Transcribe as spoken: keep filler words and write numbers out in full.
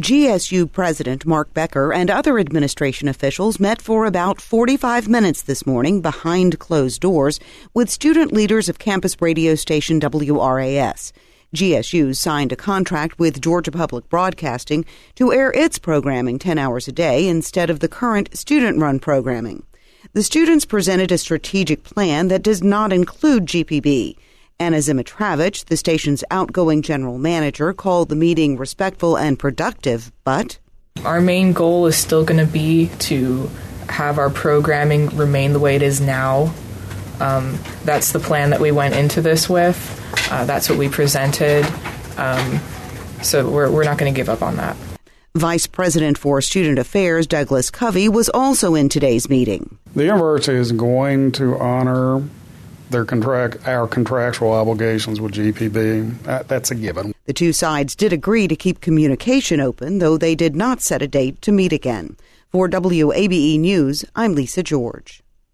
G S U President Mark Becker and other administration officials met for about forty-five minutes this morning behind closed doors with student leaders of campus radio station W R A S. G S U signed a contract with Georgia Public Broadcasting to air its programming ten hours a day instead of the current student-run programming. The students presented a strategic plan that does not include G P B. Anna Zimitravich, the station's outgoing general manager, called the meeting respectful and productive, but our main goal is still going to be to have our programming remain the way it is now. Um, that's the plan that we went into this with. Uh, that's what we presented. Um, so we're, we're not going to give up on that. Vice President for Student Affairs Douglas Covey was also in today's meeting. The university is going to honor their contract, our contractual obligations with G P B. That, that's a given. The two sides did agree to keep communication open, though they did not set a date to meet again. For W A B E News, I'm Lisa George.